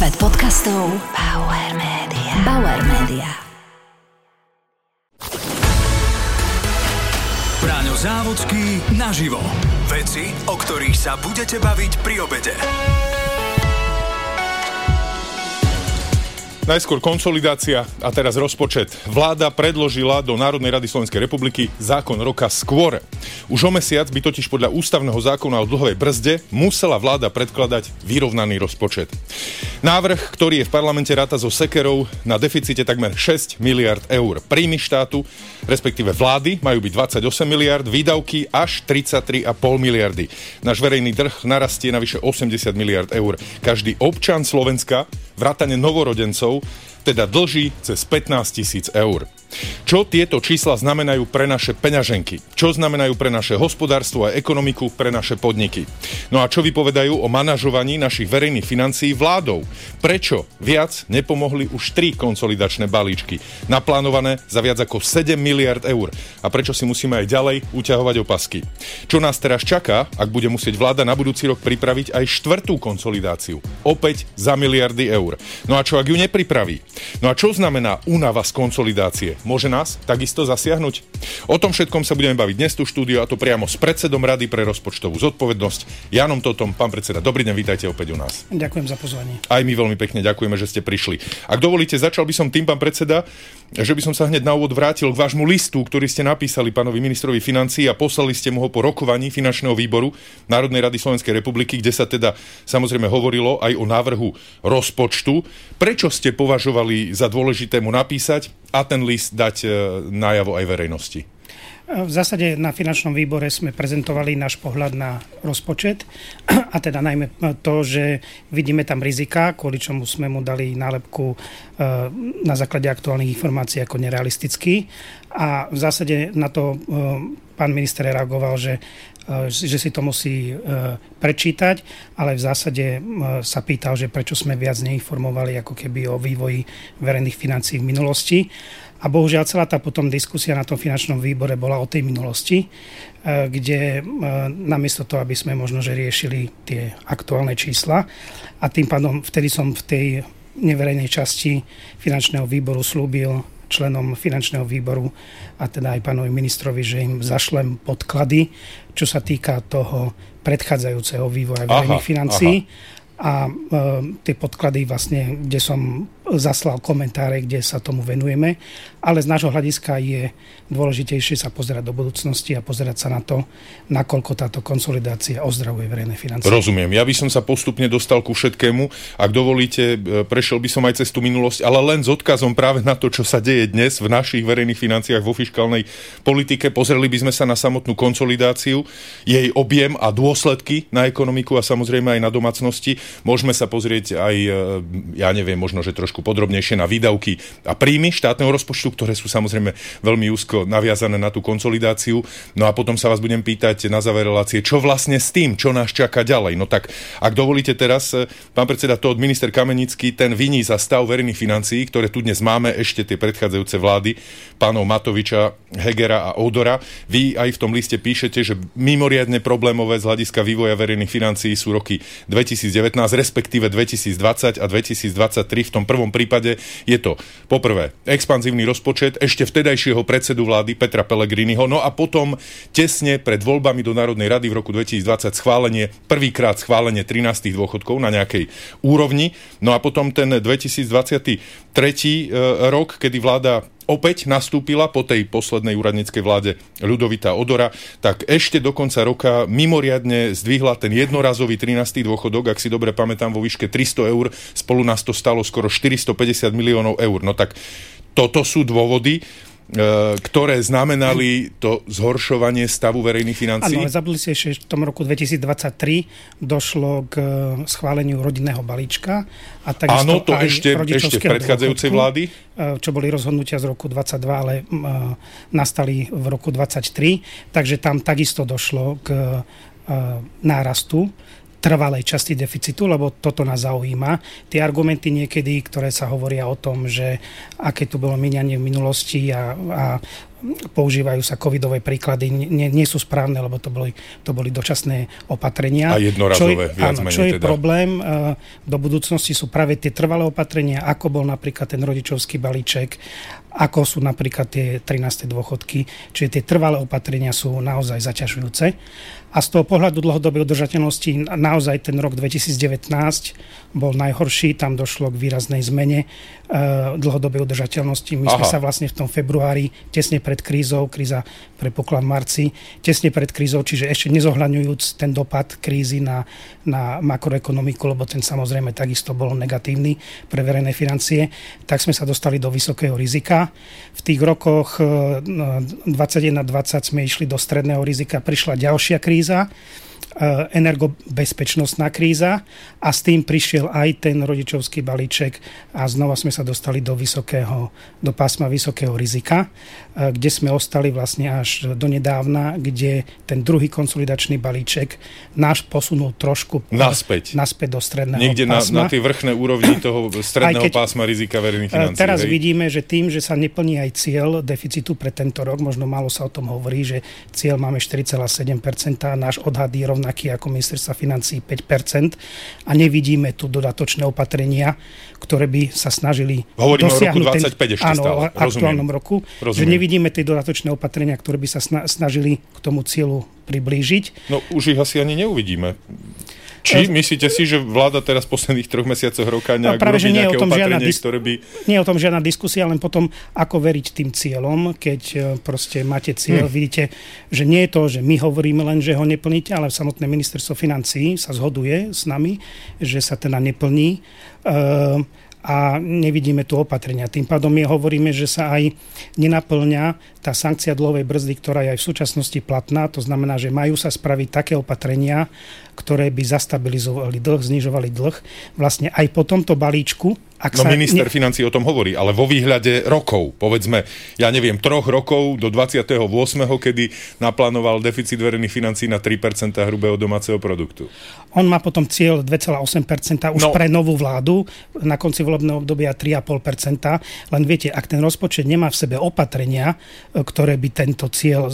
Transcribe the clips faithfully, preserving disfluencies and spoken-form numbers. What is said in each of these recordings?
Svet podcastov Bauer Media. Bauer Media. Braňo Závodský naživo. Veci, o ktorých sa budete baviť pri obede. Najskôr konsolidácia a teraz rozpočet. Vláda predložila do Národnej rady Slovenskej republiky zákon roka skôr. Už o mesiac by totiž podľa ústavného zákona o dlhovej brzde musela vláda predkladať vyrovnaný rozpočet. Návrh, ktorý je v parlamente, ráta so sekerou na deficite takmer šesť miliárd eur. Príjmy štátu, respektíve vlády, majú byť dvadsaťosem miliárd, výdavky až tridsaťtri celá päť miliardy. Náš verejný dlh narastie na vyše osemdesiat miliárd eur. Každý občan Slovenska, vrátane novorodencov, teda dlží cez pätnásť tisíc eur. Čo tieto čísla znamenajú pre naše peňaženky? Čo znamenajú pre naše hospodárstvo a ekonomiku, pre naše podniky? No a čo vypovedajú o manažovaní našich verejných financií vládou? Prečo viac nepomohli už tri konsolidačné balíčky, naplánované za viac ako sedem miliárd eur? A prečo si musíme aj ďalej uťahovať opasky? Čo nás teraz čaká, ak bude musieť vláda na budúci rok pripraviť aj štvrtú konsolidáciu? Opäť za miliardy eur. No a čo ak ju nepripraví? No a čo znamená únava z konsolidácie? Môže nás takisto zasiahnuť? O tom všetkom sa budeme baviť dnes tu štúdiu, a to priamo s predsedom Rady pre rozpočtovú zodpovednosť Jánom Totom. Pán predseda, dobrý deň, vítajte opäť u nás. Ďakujem za pozvanie. Aj my veľmi pekne ďakujeme, že ste prišli. Ak dovolíte, začal by som tým, pán predseda, že by som sa hneď na úvod vrátil k vášmu listu, ktorý ste napísali pánovi ministrovi financií a poslali ste mu ho po rokovaní finančného výboru Národnej rady Slovenskej republiky, kde sa teda samozrejme hovorilo aj o návrhu rozpočtu. Prečo ste považovali za dôležité mu napísať a ten list dať najavo aj verejnosti? V zásade na finančnom výbore sme prezentovali náš pohľad na rozpočet a teda najmä to, že vidíme tam rizika, kvôli čomu sme mu dali nálepku na základe aktuálnych informácií ako nerealistický. A v zásade na to pán minister reagoval, že že si to musí prečítať, ale v zásade sa pýtal, že prečo sme viac neinformovali ako keby o vývoji verejných financií v minulosti. A bohužiaľ celá tá potom diskusia na tom finančnom výbore bola o tej minulosti, kde namiesto toho, aby sme možno že riešili tie aktuálne čísla, a tým pádom vtedy som v tej neverejnej časti finančného výboru slúbil členom finančného výboru a teda aj pánovi ministrovi, že im zašlem podklady, čo sa týka toho predchádzajúceho vývoja verejných financií. A e, tie podklady vlastne, kde som zaslal komentáre, kde sa tomu venujeme, ale z nášho hľadiska je dôležitejšie sa pozerať do budúcnosti a pozerať sa na to, nakoľko táto konsolidácia ozdravuje verejné financie. Rozumiem. Ja by som sa postupne dostal ku všetkému. Ak dovolíte, prešiel by som aj cez tú minulosť, ale len s odkazom práve na to, čo sa deje dnes v našich verejných financiách vo fiškálnej politike. Pozreli by sme sa na samotnú konsolidáciu, jej objem a dôsledky na ekonomiku a samozrejme aj na domácnosti. Môžeme sa pozrieť aj, ja neviem, možno, že trošku podrobnejšie na výdavky a príjmy štátneho rozpočtu, ktoré sú samozrejme veľmi úzko naviazané na tú konsolidáciu. No a potom sa vás budem pýtať na záver relácie, čo vlastne s tým, čo nás čaká ďalej. No tak, ak dovolíte teraz, pán predseda, to od minister Kamenický, ten viní za stav verejných financií, ktoré tu dnes máme, ešte tie predchádzajúce vlády, pánov Matoviča, Hegera a Odora. Vy aj v tom liste píšete, že mimoriadne problémové z hľadiska vývoja verejných financií sú roky dvetisícdevätnásť, respektíve dvetisícdvadsať a dvetisícdvadsaťtri. V tom prvom prípade je to poprvé expanzívny rozpočet ešte vtedajšieho predsedu vlády Petra Pellegriniho, no a potom tesne pred voľbami do Národnej rady v roku dvetisícdvadsať schválenie, prvýkrát schválenie trinástych dôchodkov na nejakej úrovni, no a potom ten dvetisícdvadsaťtri rok, kedy vláda opäť nastúpila po tej poslednej úradníckej vláde Ľudovita Odora, tak ešte do konca roka mimoriadne zdvihla ten jednorazový trinásty dôchodok, ak si dobre pamätám, vo výške tristo eur, spolu nás to stalo skoro štyristopäťdesiat miliónov eur. No tak toto sú dôvody, ktoré znamenali to zhoršovanie stavu verejných financií. Áno, ale zabudli si ešte, v tom roku dvetisícdvadsaťtri došlo k schváleniu rodinného balíčka. A áno, to ešte, ešte v predchádzajúcej vlády. Čo boli rozhodnutia z roku dvadsaťdva, ale nastali v roku dvadsaťtri. Takže tam takisto došlo k nárastu trvalej časti deficitu, lebo toto nás zaujíma. Tie argumenty niekedy, ktoré sa hovoria o tom, že aké tu bolo míňanie v minulosti a, a používajú sa covidové príklady, nie, nie sú správne, lebo to boli, to boli dočasné opatrenia. A jednorazové, čo je, viac áno, menej čo je teda. problém do budúcnosti sú práve tie trvalé opatrenia, ako bol napríklad ten rodičovský balíček, ako sú napríklad tie trináste dôchodky. Čiže tie trvalé opatrenia sú naozaj zaťažujúce. A z toho pohľadu dlhodobej udržateľnosti naozaj ten rok dvetisícdevätnásť bol najhorší, tam došlo k výraznej zmene uh, dlhodobej udržateľnosti. My Aha. sme sa vlastne v tom februári, tesne pred krízou, kríza prepukla v marci, tesne pred krízou, čiže ešte nezohľadňujúc ten dopad krízy na, na makroekonomiku, lebo ten samozrejme takisto bol negatívny pre verejné financie, tak sme sa dostali do vysokého rizika. V tých rokoch uh, dvadsaťjeden dvadsať sme išli do stredného rizika, prišla ďalšia kríza, energobezpečnostná kríza a s tým prišiel aj ten rodičovský balíček a znova sme sa dostali do vysokého, do pásma vysokého rizika, kde sme ostali vlastne až do nedávna, kde ten druhý konsolidačný balíček náš posunul trošku naspäť, naspäť do stredného niekde pásma. Na, na tej vrchnej úrovni toho stredného keď, pásma rizika verejných financií. Teraz hej? vidíme, že tým, že sa neplní aj cieľ deficitu pre tento rok, možno málo sa o tom hovorí, že cieľ máme štyri celé sedem percenta, náš odhad je rovnaký ako ministerstva financií päť percent a nevidíme tu dodatočné opatrenia, ktoré by sa snažili Hovoríme dosiahnuť o roku dvadsaťpäť ten, ešte áno, stále. o aktuálnom Rozumiem. roku, Rozumiem. že nevidíme tie dodatočné opatrenia, ktoré by sa snažili k tomu cieľu priblížiť. No už ich asi ani neuvidíme. Či myslíte si, že vláda teraz v posledných troch mesiacoch roka nejak no, urobí nejaké opatrenie, dis- ktoré by... Nie je o tom žiadna diskusia, len potom ako veriť tým cieľom, keď proste máte cieľ, hmm. vidíte, že nie je to, že my hovoríme len, že ho neplníte, ale samotné ministerstvo financií sa zhoduje s nami, že sa teda neplní. Uh, a nevidíme tu opatrenia. Tým pádom my hovoríme, že sa aj nenaplňa tá sankcia dlhovej brzdy, ktorá je aj v súčasnosti platná. To znamená, že majú sa spraviť také opatrenia, ktoré by zastabilizovali dlh, znižovali dlh. Vlastne aj po tomto balíčku. Ak no sa minister ne... financií o tom hovorí, ale vo výhľade rokov, povedzme, ja neviem, troch rokov do dvadsiateho ôsmeho kedy naplánoval deficit verejných financií na tri percentá hrubého domáceho produktu. On má potom cieľ dva celé osem percenta už no. pre novú vládu, na konci volebného obdobia tri celé päť percenta. Len viete, ak ten rozpočet nemá v sebe opatrenia, ktoré by tento cieľ,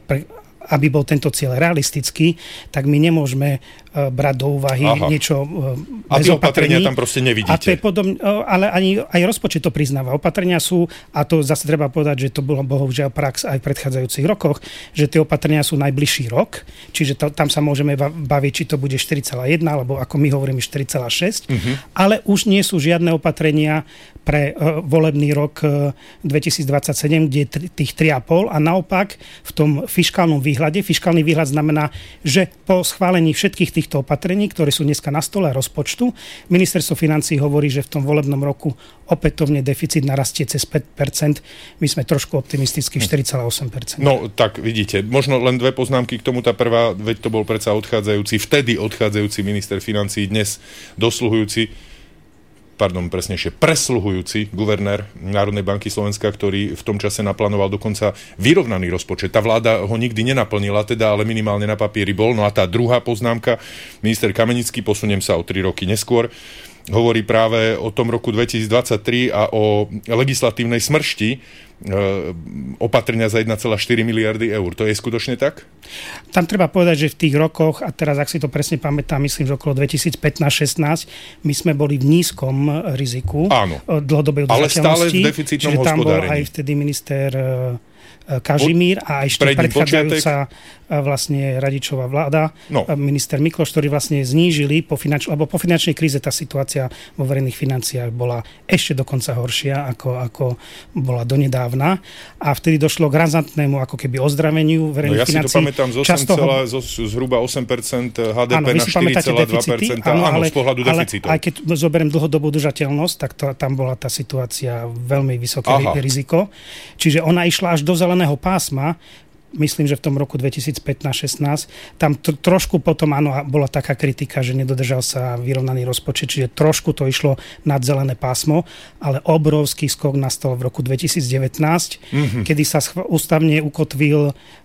aby bol tento cieľ realistický, tak my nemôžeme brať do úvahy Aha. niečo bez a opatrenia opatrení. Tam proste nevidíte. A to je podobne, ale ani aj rozpočet to priznáva. Opatrenia sú, a to zase treba povedať, že to bolo bohužiaľ prax aj v predchádzajúcich rokoch, že tie opatrenia sú najbližší rok, čiže to, tam sa môžeme baviť, či to bude štyri celé jeden, alebo ako my hovoríme štyri celé šesť, uh-huh. ale už nie sú žiadne opatrenia pre uh, volebný rok uh, dvetisícdvadsaťsedem, kde je t- tých tri celé päť a naopak v tom fiškálnom výhľade, fiškálny výhľad znamená, že po schválení všetkých tých týchto opatrení, ktoré sú dneska na stole rozpočtu. Ministerstvo financií hovorí, že v tom volebnom roku opätovne deficit narastie cez päť percent. My sme trošku optimistickí štyri celé osem percent. No, tak vidíte. Možno len dve poznámky k tomu. Tá prvá, veď to bol predsa odchádzajúci, vtedy odchádzajúci minister financií, dnes dosluhujúci pardon, presnejšie, presluhujúci guvernér Národnej banky Slovenska, ktorý v tom čase naplánoval dokonca vyrovnaný rozpočet. Tá vláda ho nikdy nenaplnila, teda, ale minimálne na papieri bol. No a tá druhá poznámka, minister Kamenický, posuniem sa o tri roky neskôr, hovorí práve o tom roku dvetisícdvadsaťtri a o legislatívnej smršti e, opatrenia za jeden celé štyri miliardy eur. To je skutočne tak? Tam treba povedať, že v tých rokoch, a teraz ak si to presne pamätám, myslím, že okolo dvetisícpätnásť šestnásť, my sme boli v nízkom riziku dlhodobej udržateľnosti. Ale stále v deficitnom hospodárení. Čiže tam bol aj vtedy minister Kažimír a ešte predchádzajúca vlastne Radičová vláda, no. minister Mikloš, ktorí vlastne znížili po finančnej, lebo po finančnej kríze tá situácia vo verejných financiách bola ešte dokonca horšia, ako, ako bola donedávna. A vtedy došlo k razantnému ako keby ozdraveniu verejných no ja financií. Ja si to pamätám z, osem, celá, zo, zhruba osem percent há dé pé áno, na štyri celé dva percenta. Áno, áno, z pohľadu deficitov. Ale aj keď zoberiem dlhodobú udržateľnosť, tak to, tam bola tá situácia veľmi vysoké Aha. riziko. Čiže ona išla až do zeleného pásma, myslím, že v tom roku dvetisícpätnásť šestnásť, tam t- trošku potom, áno, bola taká kritika, že nedodržal sa vyrovnaný rozpočet, čiže trošku to išlo nad zelené pásmo, ale obrovský skok nastal v roku dvetisícdevätnásť, mm-hmm. kedy sa schv- ústavne ukotvil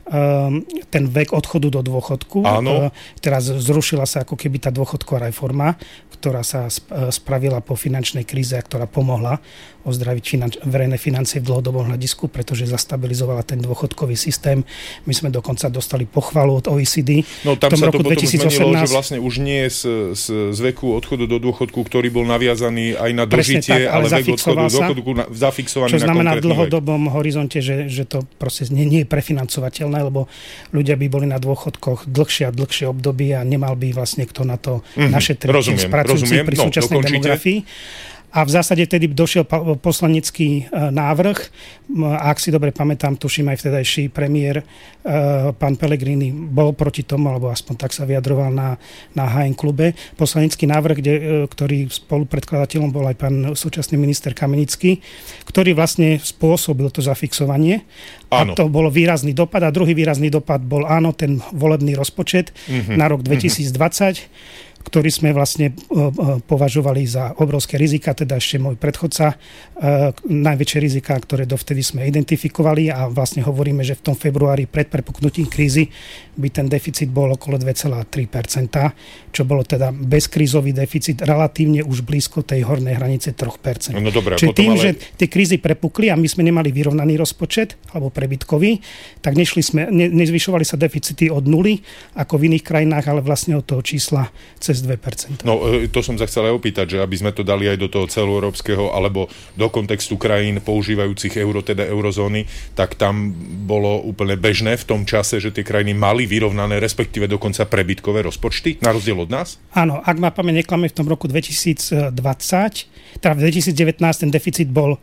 ten vek odchodu do dôchodku. Áno. Teraz zrušila sa ako keby tá dôchodková reforma, ktorá sa spravila po finančnej kríze a ktorá pomohla ozdraviť finanč- verejné financie v dlhodobom hľadisku, pretože zastabilizovala ten dôchodkový systém. My sme dokonca dostali pochvalu od ó é cé dé. No tam sa to potom dvetisícosemnásť zmenilo, že vlastne už nie z, z, z veku odchodu do dôchodku, ktorý bol naviazaný aj na dožitie, tak, ale, ale vek odchodu do dôchodku na, zafixovaný čo na znamená v konkrétny dlhodobom vek. horizonte, že, že to proste nie, nie je prefinancovateľné, lebo ľudia by boli na dôchodkoch dlhšie a dlhšie obdobie a nemal by vlastne kto na to mm-hmm. našetriť rozumiem, pracujúci rozumiem. pri No, súčasnej dokončite. demografii. A v zásade tedy došiel poslanecký návrh. A ak si dobre pamätám, tuším aj vtedajší premiér, pán Pellegrini, bol proti tomu, alebo aspoň tak sa vyjadroval na, na há en klube. Poslanecký návrh, kde, ktorý spolupredkladateľom bol aj pán súčasný minister Kamenický, ktorý vlastne spôsobil to zafixovanie. Áno. A to bolo výrazný dopad. A druhý výrazný dopad bol, áno, ten volebný rozpočet mm-hmm. na rok dvetisícdvadsať, mm-hmm. ktorý sme vlastne považovali za obrovské rizika, teda ešte môj predchodca, najväčšie rizika, ktoré dovtedy sme identifikovali a vlastne hovoríme, že v tom februári pred prepuknutím krízy by ten deficit bol okolo dva celé tri percentá, čo bolo teda bezkrízový deficit relatívne už blízko tej hornej hranice tri percentá. No dobré, Čiže tým, ale... že tie krízy prepukli a my sme nemali vyrovnaný rozpočet, alebo prebytkový, tak nešli sme, ne, nezvyšovali sa deficity od nuly, ako v iných krajinách, ale vlastne od toho čísla cez dve percentá. No, to som sa chcel aj opýtať, že aby sme to dali aj do toho celoeurópskeho alebo do kontextu krajín používajúcich euro, teda eurozóny, tak tam bolo úplne bežné v tom čase, že tie krajiny mali vyrovnané, respektíve dokonca prebytkové rozpočty, na rozdiel od nás? Áno, ak ma pamäť neklame, v tom roku dvetisícdvadsať, teda v dvetisícdevätnásť ten deficit bol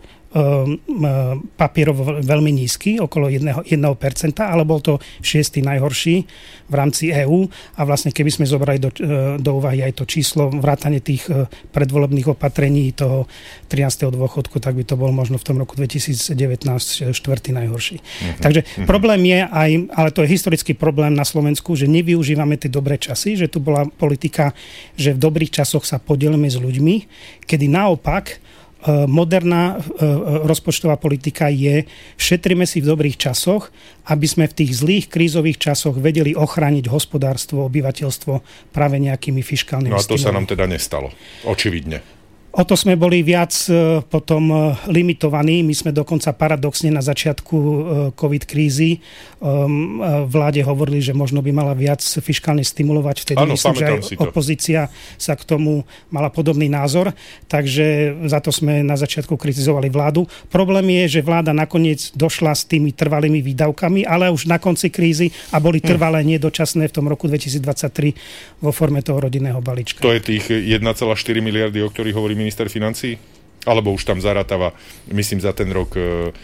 papierovo veľmi nízky, okolo jedno percento, ale bol to šiestý najhorší v rámci EÚ a vlastne keby sme zobrali do, do úvahy aj to číslo vrátane tých predvolebných opatrení toho trinásteho dôchodku, tak by to bol možno v tom roku dvetisícdevätnásť štvrtý najhorší. Mm-hmm. Takže mm-hmm. problém je aj, ale to je historický problém na Slovensku, že nevyužívame tie dobré časy, že tu bola politika, že v dobrých časoch sa podelíme s ľuďmi, kedy naopak moderná rozpočtová politika je, šetríme si v dobrých časoch, aby sme v tých zlých krízových časoch vedeli ochrániť hospodárstvo, obyvateľstvo práve nejakými fiškálnymi stimulmi. No a to stimulmi. sa nám teda nestalo. Očividne. O to sme boli viac potom limitovaní. My sme dokonca paradoxne na začiatku COVID krízy vláde hovorili, že možno by mala viac fiškálne stimulovať. Vtedy ano, myslím, že aj opozícia sa k tomu mala podobný názor. Takže za to sme na začiatku kritizovali vládu. Problém je, že vláda nakoniec došla s tými trvalými výdavkami, ale už na konci krízy a boli trvalé, nie dočasné v tom roku dvetisícdvadsaťtri vo forme toho rodinného balíčka. To je tých jeden celá štyri miliardy, o ktorých hovorí minister financií? Alebo už tam zarátava, myslím, za ten rok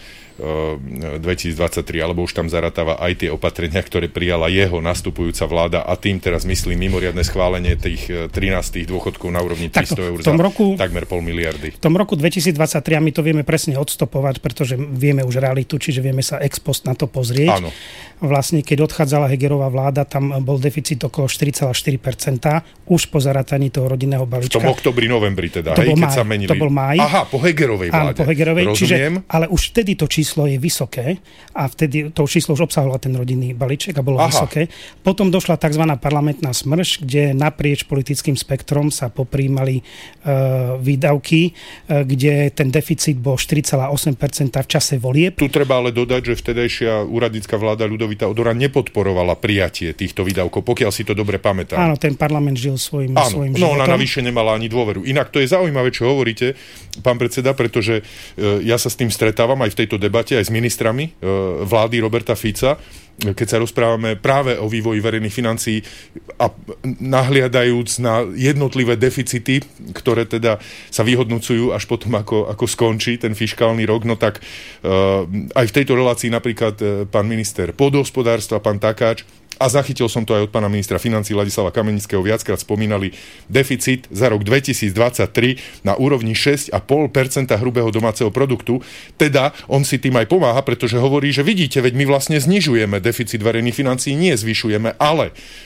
dvetisícdvadsaťtri, alebo už tam zarátava aj tie opatrenia, ktoré prijala jeho nastupujúca vláda a tým teraz myslím mimoriadne schválenie tých trinástych dôchodkov na úrovni tristo eur za roku, takmer pol miliardy. V tom roku dvetisícdvadsaťtri a my to vieme presne odstopovať, pretože vieme už realitu, čiže vieme sa ex post na to pozrieť. Áno. Vlastne, keď odchádzala Hegerová vláda, tam bol deficit okolo štyri celé štyri percenta už po zarátaní toho rodinného balíčka. V tom oktobri, novembri teda, to hej, keď máj, sa menili. To bol máj. Aha, po Hegerovej vláde. Áno, po Hegerovej, rozumiem. Čiže, ale už vtedy to číslo je vysoké a vtedy to číslo už obsahovalo ten rodinný balíček a bolo Aha. vysoké. Potom došla tzv. Parlamentná smršť, kde naprieč politickým spektrom sa popríjmali uh, výdavky, uh, kde ten deficit bol štyri celé osem percenta v čase volieb. Tu treba ale dodať, že vtedajšia úradnícka vláda Ľudovita Odora nepodporovala prijatie týchto výdavkov, pokiaľ si to dobre pamätám. Áno, ten parlament žil svojim, Áno, svojim no životom. ona navyše nemala ani dôveru. Inak to je zaujímavé, čo hovoríte, pán predseda, pretože e, ja sa s tým stretávam aj v tejto debate, aj s ministrami e, vlády Roberta Fica, keď sa rozprávame práve o vývoji verejných financií a nahliadajúc na jednotlivé deficity, ktoré teda sa vyhodnocujú až potom, ako, ako skončí ten fiškálny rok, no tak uh, aj v tejto relácii napríklad uh, pán minister pôdohospodárstva, pán Takáč, a zachytil som to aj od pána ministra financií Ladislava Kamenického, viackrát spomínali deficit za rok dvetisícdvadsaťtri na úrovni šesť celá päť percenta hrubého domáceho produktu. Teda on si tým aj pomáha, pretože hovorí, že vidíte, veď my vlastne znižujeme deficit verejných financií, nie zvyšujeme, ale v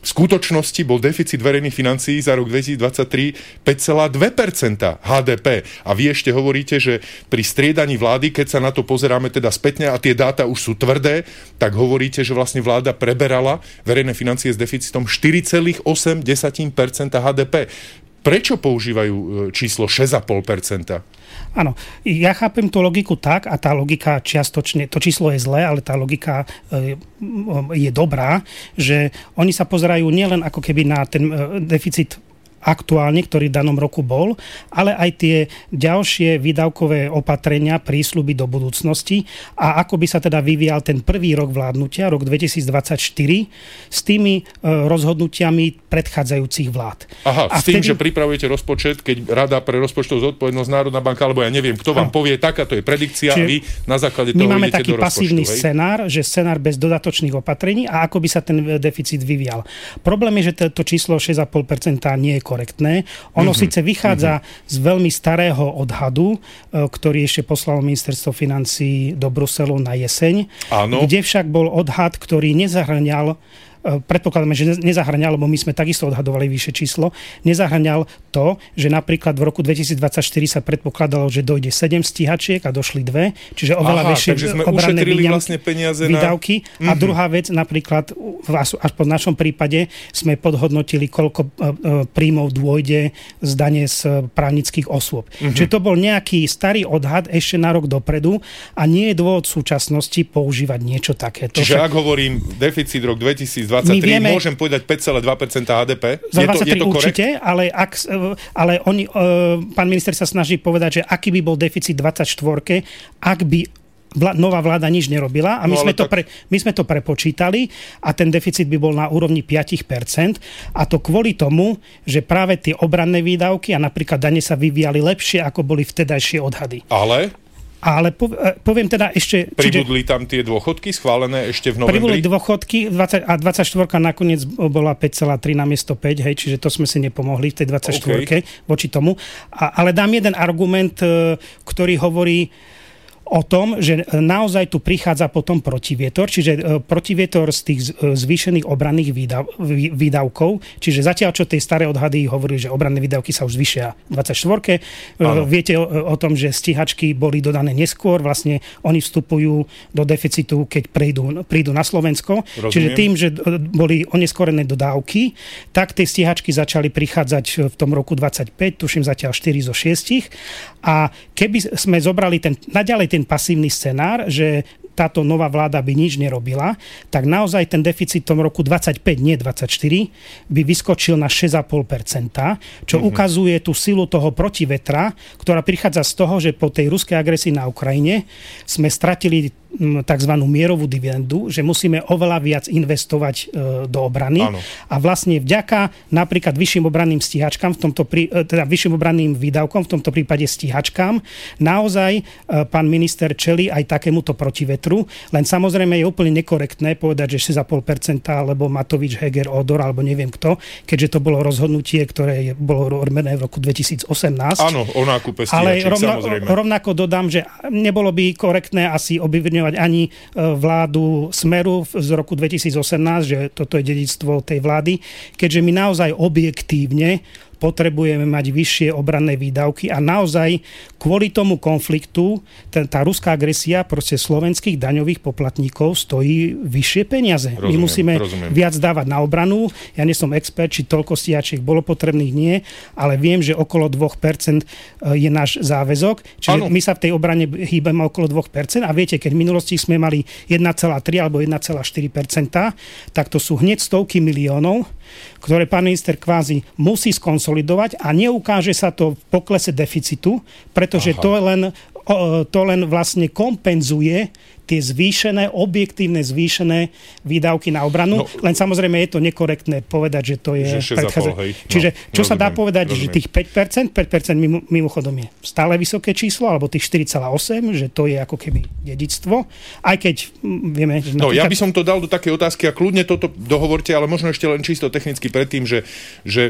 V skutočnosti bol deficit verejných financií za rok dvetisícdvadsaťtri päť celá dva percentá há dé pé. A vy ešte hovoríte, že pri striedaní vlády, keď sa na to pozeráme teda spätne a tie dáta už sú tvrdé, tak hovoríte, že vlastne vláda preberala verejné financie s deficitom štyri celá osem percenta há dé pé. Prečo používajú číslo šesť celá päť percenta? Áno, ja chápem tú logiku tak, a tá logika čiastočne, to číslo je zlé, ale tá logika e, je dobrá, že oni sa pozerajú nielen ako keby na ten e, deficit aktuálne, ktorý v danom roku bol, ale aj tie ďalšie výdavkové opatrenia, prísľuby do budúcnosti a ako by sa teda vyvíjal ten prvý rok vládnutia, rok dvetisícdvadsaťštyri, s tými e, rozhodnutiami predchádzajúcich vlád. Aha, a s tým, vtedy... že pripravujete rozpočet, keď Rada pre rozpočtovú zodpovednosť, Národná banka, alebo ja neviem, kto vám povie, takáto je predikcia a vy na základe toho idete do rozpočtu. My máme taký pasívny hej? scenár, že scenár bez dodatočných opatrení a ako by sa ten deficit vyvíjal. Problém je, že to číslo šesť celá päť percenta nie je korektné. Ono mm-hmm. síce vychádza mm-hmm. z veľmi starého odhadu, ktorý ešte poslalo ministerstvo financií do Bruselu na jeseň, áno. Kde však bol odhad, ktorý nezahŕňal, predpokladáme, že nezahŕňal, lebo my sme takisto odhadovali vyššie číslo, nezahŕňal to, že napríklad v roku dvetisícdvadsaťštyri sa predpokladalo, že dojde sedem stíhačiek a došli dve, čiže oveľa väčšie obranné vlastne peniaze výdavky. Na... A mm-hmm. druhá vec, napríklad, až po našom prípade sme podhodnotili, koľko príjmov dôjde z dane z právnických osôb. Mm-hmm. Čiže to bol nejaký starý odhad ešte na rok dopredu a nie je dôvod v súčasnosti používať niečo také. To čiže však... ak hovorím deficit rok dvetisícdvadsaťtri, vieme, môžem povedať päť celá dva percenta há dé pé? Za je to, je to určite, ale, ak, ale oni, pán minister sa snaží povedať, že aký by bol deficit dvadsaťštyri, ak by Vlá, nová vláda nič nerobila a my, no, sme to tak... pre, my sme to prepočítali a ten deficit by bol na úrovni päť percent a to kvôli tomu, že práve tie obranné výdavky a napríklad dane sa vyvíjali lepšie, ako boli vtedajšie odhady. Ale... Ale poviem teda ešte... Pribudli čiže, tam tie dôchodky schválené ešte v novembri? Pribudli dôchodky dvadsať, a dvadsaťštyri nakoniec bola päť celá tri namiesto päť, hej, čiže to sme si nepomohli v tej dvadsaťštyri okay. voči tomu. A, ale dám jeden argument, ktorý hovorí o tom, že naozaj tu prichádza potom protivietor, čiže protivietor z tých zvýšených obranných výdav, výdavkov, čiže zatiaľ, čo tie staré odhady hovorili, že obranné výdavky sa už zvýšia dvadsaťštyri. Viete o, o tom, že stíhačky boli dodané neskôr, vlastne oni vstupujú do deficitu, keď prídu, prídu na Slovensko. Rozumiem. Čiže tým, že boli oneskorené dodávky, tak tie stíhačky začali prichádzať v tom roku dvadsaťpäť, tuším zatiaľ štyri zo šiestich. A keby sme zobrali ten naďalej ten ten pasívny scenár, že táto nová vláda by nič nerobila, tak naozaj ten deficit v tom roku dvadsaťpäť, nie dvadsaťštyri, by vyskočil na šesť celá päť percenta, čo mm-hmm. ukazuje tú silu toho protivetra, ktorá prichádza z toho, že po tej ruskej agresii na Ukrajine sme stratili tzv. Mierovú dividendu, že musíme oveľa viac investovať e, do obrany. Áno. A vlastne vďaka napríklad vyšším obranným stíhačkám, v tomto prí, teda vyšším obranným výdavkom, v tomto prípade stíhačkám, naozaj e, pán minister čelí aj takémuto protivetru, len samozrejme je úplne nekorektné povedať, že šesť celá päť percenta, alebo Matovič, Heger, Odor, alebo neviem kto, keďže to bolo rozhodnutie, ktoré bolo robené v roku dvetisícosemnásť. Áno, o nákupe stíhačiek, ale rovna, samozrejme. rovnako dodám, že nebolo by korektné asi obviňovať ani vládu Smeru z roku dvetisícosemnásť, že toto je dedičstvo tej vlády, keďže my naozaj objektívne potrebujeme mať vyššie obranné výdavky a naozaj kvôli tomu konfliktu tá, tá ruská agresia proste slovenských daňových poplatníkov stojí vyššie peniaze. Rozumiem, My musíme rozumiem. viac dávať na obranu. Ja nie som expert, či toľko stíhačiek bolo potrebných, nie, ale viem, že okolo dva percentá je náš záväzok. Čiže ano. My sa v tej obrane hýbeme okolo dva percentá a viete, keď v minulosti sme mali jeden celá tri alebo jeden celá štyri percenta, tak to sú hneď stovky miliónov, ktoré pán minister kvázi musí skonsolidovať a neukáže sa to v poklese deficitu, pretože to len, to len vlastne kompenzuje tie zvýšené, objektívne zvýšené výdavky na obranu. No, len samozrejme je to nekorektné povedať, že to je... Že predchádza... no, Čiže čo rozumiem, sa dá povedať, rozumiem. Že tých päť percent, päť percent mimochodom je stále vysoké číslo, alebo tých štyri celá osem, že to je ako keby dedičstvo. Aj keď vieme... Že no ja by som to dal do takej otázky a kľudne toto dohovorte, ale možno ešte len čisto technicky predtým, že, že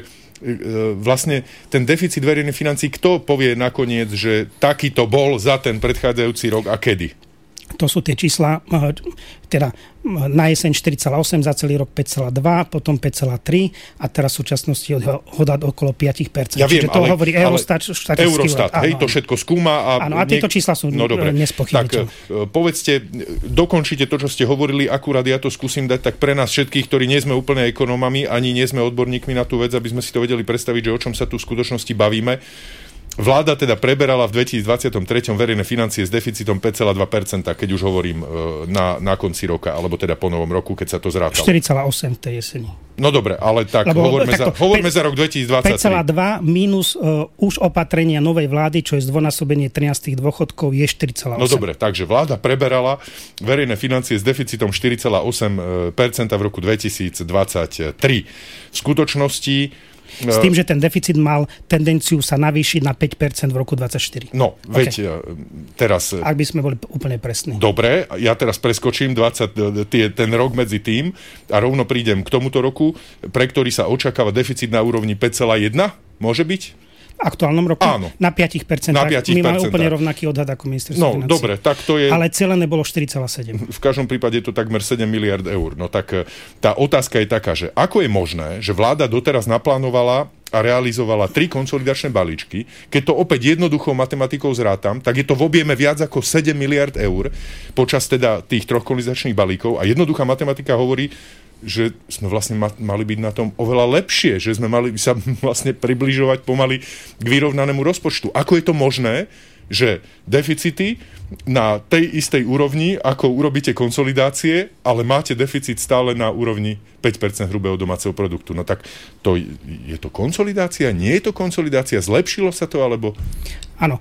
vlastne ten deficit verejných financií, kto povie nakoniec, že takýto bol za ten predchádzajúci rok a kedy? To sú tie čísla, teda na jeseň štyri celé osem, za celý rok päť celé dva, potom päť celé tri a teraz v súčasnosti odhad okolo päť percent. Ja viem, Čiže to ale, hovorí Eurostat. Ale Eurostat, hej, áno, to všetko skúma. A áno, a tieto čísla sú no, nespochybniteľné. Tak povedzte, dokončite to, čo ste hovorili, akurát ja to skúsim dať tak pre nás všetkých, ktorí nie sme úplne ekonómami, ani nie sme odborníkmi na tú vec, aby sme si to vedeli predstaviť, že o čom sa tu v skutočnosti bavíme. Vláda teda preberala v dvetisíctridsaťtri verejné financie s deficitom päť celé dva percenta, keď už hovorím na, na konci roka, alebo teda po novom roku, keď sa to zrátalo. štyri celé osem v tej jeseni. No dobre, ale tak Lebo, hovorme, takto, za, hovorme päť, za rok dvetisícdvadsaťtri. päť celé dva mínus uh, už opatrenia novej vlády, čo je zdvojnásobenie trinásť dôchodkov, je štyri celé osem. No dobre, takže vláda preberala verejné financie s deficitom štyri celé osem percenta v roku dvetisícdvadsaťtri. V skutočnosti s tým, že ten deficit mal tendenciu sa navýšiť na päť percent v roku dvadsaťštyri. No, veď okay. teraz... Ak by sme boli úplne presní. Dobre, ja teraz preskočím dvadsať, tie, ten rok medzi tým a rovno prídem k tomuto roku, pre ktorý sa očakáva deficit na úrovni päť celé jeden. Môže byť? V aktuálnom roku? Áno. Na päť percent. Na päť percent. My máme úplne rovnaký odhad ako ministerstvo no, financií. No, dobre, tak to je... Ale celené bolo štyri celé sedem. V každom prípade je to takmer sedem miliárd eur. No tak tá otázka je taká, že ako je možné, že vláda doteraz naplánovala a realizovala tri konsolidačné balíčky. Keď to opäť jednoduchou matematikou zrátam, tak je to v objeme viac ako sedem miliárd eur počas teda tých troch konsolidačných balíkov a jednoduchá matematika hovorí, že sme vlastne mali byť na tom oveľa lepšie, že sme mali sa vlastne približovať pomaly k vyrovnanému rozpočtu. Ako je to možné, že deficity na tej istej úrovni, ako urobíte konsolidácie, ale máte deficit stále na úrovni päť percent hrubého domáceho produktu. No tak to, je to konsolidácia? Nie je to konsolidácia? Zlepšilo sa to, alebo... Áno.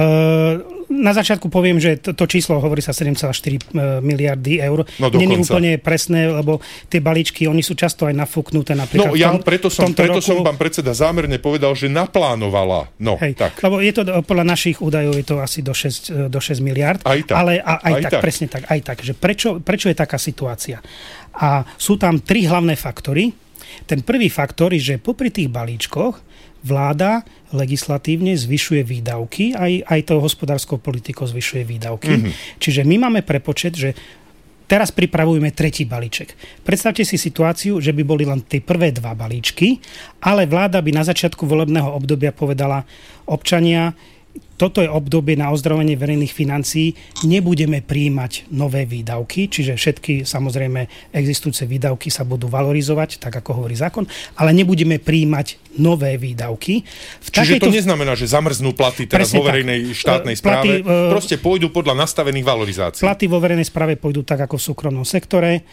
E, na začiatku poviem, že to, to číslo hovorí sa sedem celé štyri miliardy eur. No nie je úplne presné, lebo tie balíčky, oni sú často aj nafúknuté. Napríklad no ja preto som, preto roku... som pán predseda zámerne povedal, že naplánovala. No, Hej, tak. Lebo je to podľa našich údajov je to asi do šesť, do šesť miliard. Aj tak. Ale a, aj, aj tak, tak, presne tak, aj tak. Že prečo, prečo je taká situácia? A sú tam tri hlavné faktory. Ten prvý faktor je, že popri tých balíčkoch vláda legislatívne zvyšuje výdavky, aj, aj tou hospodárskou politikou zvyšuje výdavky. Mm-hmm. Čiže my máme prepočet, že teraz pripravujeme tretí balíček. Predstavte si situáciu, že by boli len tie prvé dva balíčky, ale vláda by na začiatku volebného obdobia povedala: občania, toto je obdobie na ozdravenie verejných financií, nebudeme prijímať nové výdavky, čiže všetky samozrejme existujúce výdavky sa budú valorizovať, tak ako hovorí zákon, ale nebudeme prijímať nové výdavky. V čiže takejto... to neznamená, že zamrznú platy teraz vo verejnej tak. štátnej správe, platy, proste pôjdu podľa nastavených valorizácií. Platy vo verejnej správe pôjdu tak, ako v súkromnom sektore,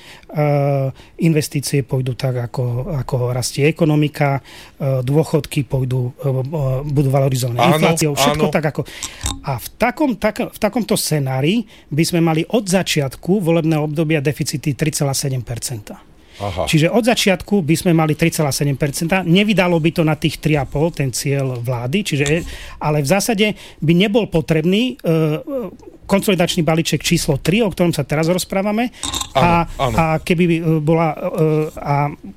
investície pôjdu tak, ako, ako rastie ekonomika, dôchodky pôjdu, budú valorizované infláciou, všetko áno. tak, ako A v, takom, tak, v takomto scenári by sme mali od začiatku volebného obdobia deficity tri celé sedem percenta. Aha. Čiže od začiatku by sme mali tri celé sedem percenta. Nevydalo by to na tých tri celé päť percenta ten cieľ vlády, čiže, ale v zásade by nebol potrebný uh, konsolidačný balíček číslo tri, o ktorom sa teraz rozprávame. Áno, a, a keby by bola... Uh, a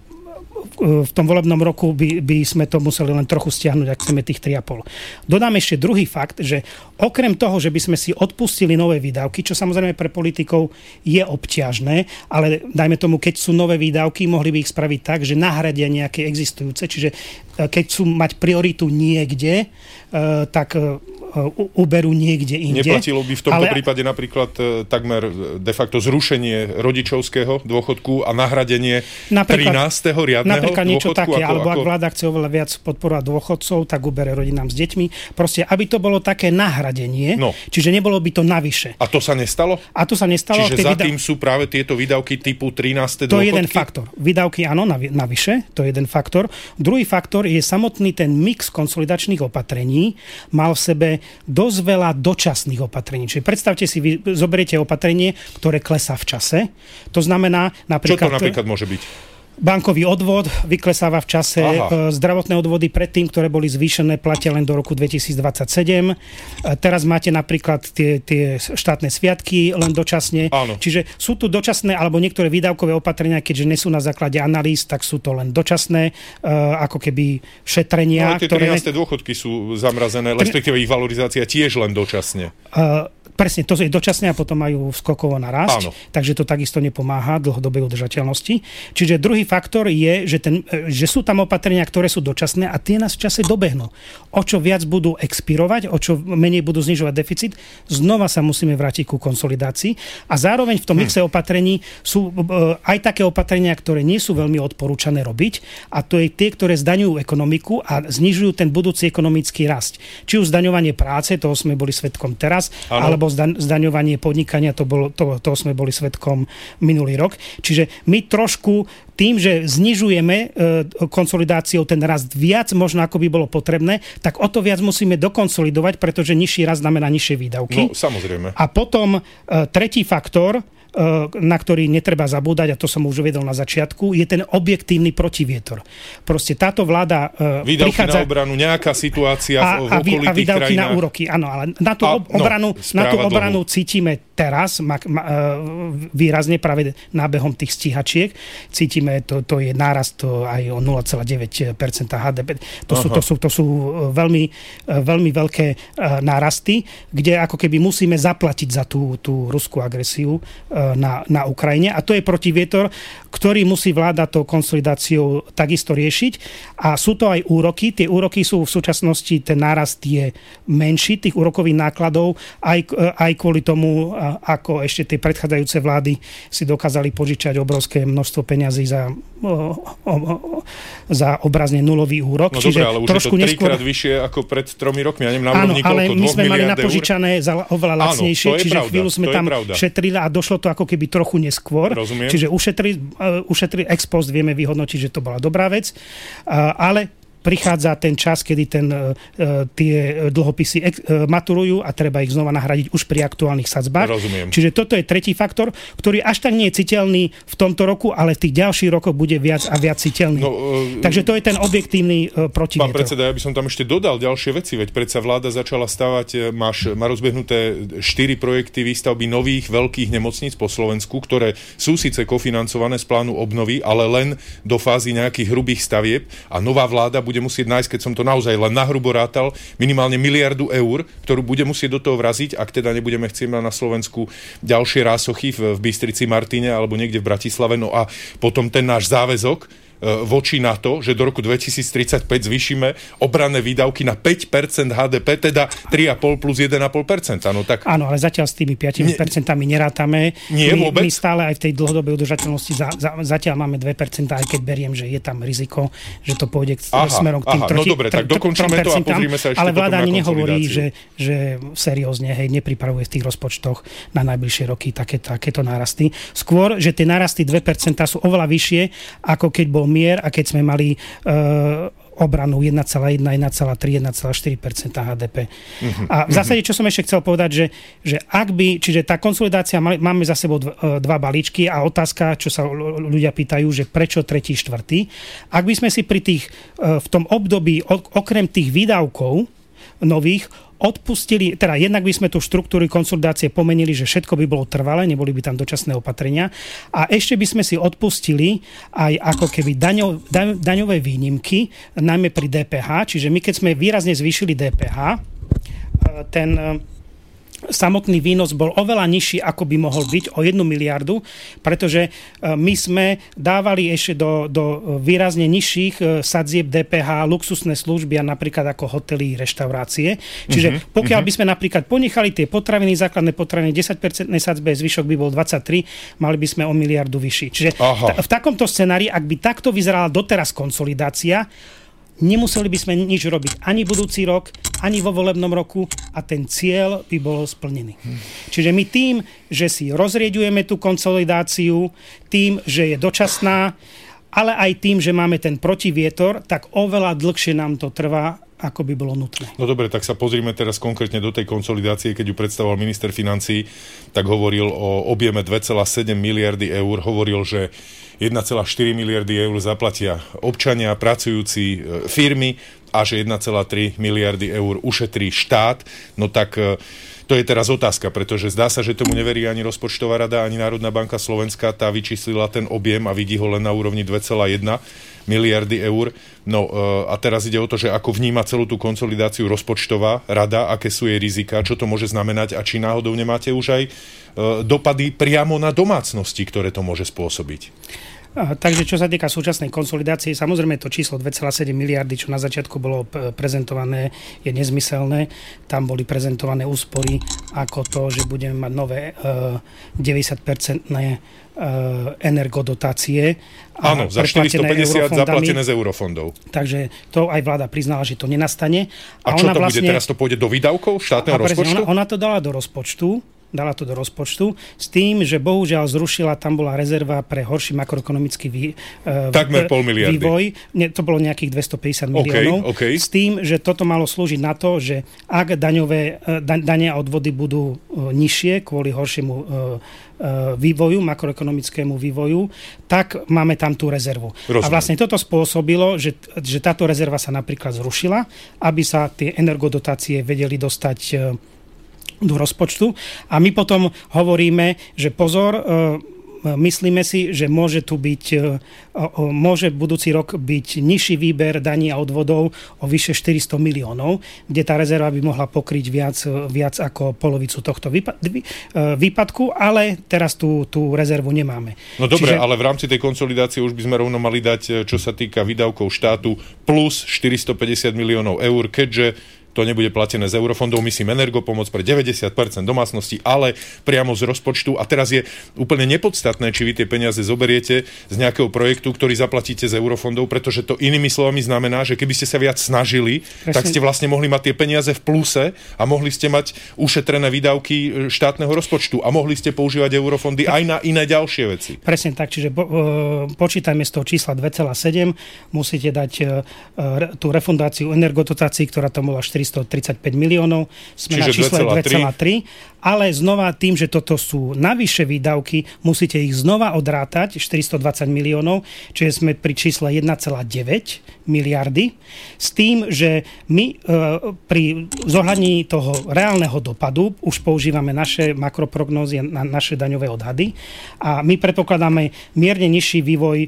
v tom volebnom roku by, by sme to museli len trochu stiahnuť, ak chceme tých tri celé päť. Dodám ešte druhý fakt, že okrem toho, že by sme si odpustili nové výdavky, čo samozrejme pre politikov je obťažné, ale dajme tomu, keď sú nové výdavky, mohli by ich spraviť tak, že nahradia nejaké existujúce, čiže keď chcú mať prioritu niekde, tak uberú niekde inde. Neplatilo by v tomto ale... prípade napríklad takmer de facto zrušenie rodičovského dôchodku a nahradenie trinásteho riadneho napríklad niečo dôchodku? také, ako, alebo ako... ak vláda chce oveľa viac podporovať dôchodcov, tak ubere rodinám s deťmi. Proste, aby to bolo také nahradenie, no. čiže nebolo by to navyše. A to sa nestalo? A to sa nestalo. Čiže za tým výdav... sú práve tieto výdavky typu trináste To dôchodky? je jeden faktor. Výdavky áno, navyše, to je jeden faktor. Druhý faktor je samotný ten mix konsolidačných opatrení. Mal v sebe dosť veľa dočasných opatrení. Čiže predstavte si, vy zoberiete opatrenie, ktoré klesá v čase. To znamená napríklad... Čo to napríklad môže byť? Bankový odvod vyklesáva v čase, Aha. zdravotné odvody predtým, ktoré boli zvýšené, platia len do roku dvetisícdvadsaťsedem. Teraz máte napríklad tie, tie štátne sviatky len dočasne. Áno. Čiže sú tu dočasné alebo niektoré výdavkové opatrenia, keďže nie sú na základe analýz, tak sú to len dočasné, ako keby šetrenia. No aj tie ktoré... trináste dôchodky sú zamrazené, respektíve ich valorizácia tiež len dočasne. Uh, presne, to je dočasné a potom majú skokovo narásť, áno. Takže to takisto nepomáha dlhodobej udržateľnosti. Čiže druhý faktor je, že, ten, že sú tam opatrenia, ktoré sú dočasné a tie nás v čase dobehnú. O čo viac budú expirovať, o čo menej budú znižovať deficit, znova sa musíme vrátiť ku konsolidácii a zároveň v tom mixe hm. opatrení sú aj také opatrenia, ktoré nie sú veľmi odporúčané robiť a to je tie, ktoré zdaňujú ekonomiku a znižujú ten budúci ekonomický rast. Či už zdaňovanie práce, toho sme boli svedkom teraz, ano. Alebo zdaňovanie podnikania, to bolo, to, toho sme boli svedkom minulý rok. Čiže my trošku tým, že znižujeme e, konsolidáciou ten rast viac, možno ako by bolo potrebné, tak o to viac musíme dokonsolidovať, pretože nižší rast znamená nižšie výdavky. No, samozrejme. A potom e, tretí faktor, na ktorý netreba zabúdať, a to som už uvedol na začiatku, je ten objektívny protivietor. Proste táto vláda výdavky prichádza... na obranu, nejaká situácia a, v okolitých a výdavky krajinách. Na úroky, áno, ale na tú, a, obranu, no, na tú obranu cítime teraz ma, ma, výrazne práve nábehom tých stíhačiek. Cítime, to, to je nárast aj o nula celá deväť percenta há dé pé. To sú, to sú, to sú veľmi, veľmi veľké nárasty, kde ako keby musíme zaplatiť za tú, tú ruskú agresiu Na, na Ukrajine a to je protivietor, ktorý musí vláda tou konsolidáciou takisto riešiť a sú to aj úroky. Tie úroky sú v súčasnosti, ten nárast je menší, tých úrokových nákladov, aj, aj kvôli tomu, ako ešte tie predchádzajúce vlády si dokázali požičať obrovské množstvo peňazí za, o, o, za obrazne nulový úrok. No Čiže dobré, ale už trošku je to neskôr... trikrát vyššie ako pred tromi rokmi. Ja neviem, na áno, úrovni ale koľko, my sme mali napožičané za oveľa lacnejšie, čiže pravda, chvíľu sme tam pravda. šetrili a došlo to ako keby trochu neskôr. Rozumiem. Čiže ušetri, uh, ušetri ex post vieme vyhodnotiť, že to bola dobrá vec. Uh, ale prichádza ten čas, kedy ten, uh, tie dlhopisy ex, uh, maturujú a treba ich znova nahradiť už pri aktuálnych sadzbách. Rozumiem. Čiže toto je tretí faktor, ktorý až tak nie je citeľný v tomto roku, ale v tých ďalších rokoch bude viac a viac citeľný. No, uh, Takže to je ten objektívny uh, protivietor. Pán predseda, ja by som tam ešte dodal ďalšie veci, veď predsa vláda začala stavať, máš, má rozbehnuté štyri projekty výstavby nových veľkých nemocníc po Slovensku, ktoré sú síce kofinancované z plánu obnovy, ale len do fázy nejakých hrubých stavieb a nová vláda bude musieť nájsť, keď som to naozaj len nahrubo rátal, minimálne miliardu eur, ktorú bude musieť do toho vraziť, ak teda nebudeme chcieť mať na Slovensku ďalšie rásochy v, v Bystrici, Martine alebo niekde v Bratislave. No a potom ten náš záväzok voči na to, že do roku dvetisíctridsaťpäť zvýšime obranné výdavky na päť percent há dé pé, teda tri celé päť plus jeden celá päť percenta. No tak... Áno, ale zatiaľ s tými päť percent nerátame. Nie, my, vôbec? My stále aj v tej dlhodobej udržateľnosti za, za, zatiaľ máme dve percentá, aj keď beriem, že je tam riziko, že to pôjde k aha, smerom k tým aha, troti, no dobre, tak dokončíme to a pozrime sa ešte ale vláda potom ani na nehovorí, že, konsolidáciu. že seriózne, hej, nepripravuje v tých rozpočtoch na najbližšie roky také, takéto nárasty. Skôr, že tie nárasty dve percentá sú oveľa vyššie, ako keď bol mier a keď sme mali uh, obranu jeden celá jeden, jeden celá tri, jeden celá štyri percenta há dé pé. Uh-huh. A v zásade, čo som ešte chcel povedať, že, že ak by, čiže tá konsolidácia, máme za sebou dva, dva balíčky a otázka, čo sa ľudia pýtajú, že prečo tretí, štvrtý. Ak by sme si pri tých, v tom období, okrem tých výdavkov nových, odpustili, teda jednak by sme tú štruktúru konsolidácie pomenili, že všetko by bolo trvalé, neboli by tam dočasné opatrenia a ešte by sme si odpustili aj ako keby daňo, daň, daňové výnimky, najmä pri dé pé há, čiže my keď sme výrazne zvýšili dé pé há, ten samotný výnos bol oveľa nižší, ako by mohol byť, o jednu miliardu, pretože my sme dávali ešte do, do výrazne nižších sadzieb dé pé há luxusné služby a napríklad ako hotely, reštaurácie. Čiže uh-huh, pokiaľ uh-huh. by sme napríklad ponechali tie potraviny, základné potraviny desať percent sadzbe, zvyšok by bol dvadsaťtri, mali by sme o miliardu vyšší. Čiže t- v takomto scenári, ak by takto vyzerala doteraz konsolidácia, nemuseli by sme nič robiť ani budúci rok, ani vo volebnom roku a ten cieľ by bol splnený. Hmm. Čiže my tým, že si rozrieďujeme tú konsolidáciu, tým, že je dočasná, ale aj tým, že máme ten protivietor, tak oveľa dlhšie nám to trvá, ako by bolo nutné. No dobre, tak sa pozrime teraz konkrétne do tej konsolidácie. Keď ju predstavoval minister financií, tak hovoril o objeme dva celé sedem miliardy eur. Hovoril, že jeden celá štyri miliardy eur zaplatia občania, pracujúci, firmy až jeden celá tri miliardy eur ušetrí štát, no tak to je teraz otázka, pretože zdá sa, že tomu neverí ani rozpočtová rada, ani Národná banka Slovenska, tá vyčíslila ten objem a vidí ho len na úrovni dva celá jeden miliardy eur. No a teraz ide o to, že ako vníma celú tú konsolidáciu rozpočtová rada, aké sú jej rizika, čo to môže znamenať a či náhodou nemáte už aj dopady priamo na domácnosti, ktoré to môže spôsobiť. Takže čo sa týka súčasnej konsolidácie, samozrejme to číslo dva celá sedem miliardy, čo na začiatku bolo prezentované, je nezmyselné. Tam boli prezentované úspory ako to, že budeme mať nové deväťdesiat percentné energodotácie. Áno, za štyristopäťdesiat zaplatené z eurofondov. Takže to aj vláda priznala, že to nenastane. A, a čo ona to vlastne, bude? Teraz to pôjde do výdavkov štátneho rozpočtu? Ona, ona to dala do rozpočtu. dala to do rozpočtu, s tým, že bohužiaľ zrušila, tam bola rezerva pre horší makroekonomický vý, Takmer pol miliardy. vývoj. Nie, to bolo nejakých dvestopäťdesiat miliónov. Okay, okay. S tým, že toto malo slúžiť na to, že ak daňové, dane a odvody budú nižšie kvôli horšiemu vývoju, makroekonomickému vývoju, tak máme tam tú rezervu. Rozumiem. A vlastne toto spôsobilo, že, že táto rezerva sa napríklad zrušila, aby sa tie energodotácie vedeli dostať do rozpočtu. A my potom hovoríme, že pozor, myslíme si, že môže tu byť, môže budúci rok byť nižší výber daní a odvodov o vyše štyristo miliónov, kde tá rezerva by mohla pokryť viac, viac ako polovicu tohto výpadku, ale teraz tú, tú rezervu nemáme. No dobre, Čiže... ale v rámci tej konsolidácie už by sme rovno mali dať, čo sa týka výdavkov štátu, plus štyristopäťdesiat miliónov eur, keďže to nebude platené z eurofondov, myslím energopomoc pre deväťdesiat percent domácností, ale priamo z rozpočtu. A teraz je úplne nepodstatné, či vy tie peniaze zoberiete z nejakého projektu, ktorý zaplatíte z eurofondov, pretože to inými slovami znamená, že keby ste sa viac snažili, Presne. tak ste vlastne mohli mať tie peniaze v pluse a mohli ste mať ušetrené výdavky štátneho rozpočtu a mohli ste používať eurofondy tak, aj na iné ďalšie veci. Presne tak, čiže po, počítajme z toho čísla dva celá sedem, musíte dať tú refundáciu energodotácií, ktorá tam bola štyristotridsaťpäť miliónov, sme Čiže na čísle dva celá tri, ale znova tým, že toto sú navyše výdavky, musíte ich znova odrátať, štyristodvadsať miliónov, čiže sme pri čísle jeden celá deväť miliardy, s tým, že my e, pri zohľadní toho reálneho dopadu už používame naše makroprognózy, na, naše daňové odhady a my predpokladáme mierne nižší vývoj, e,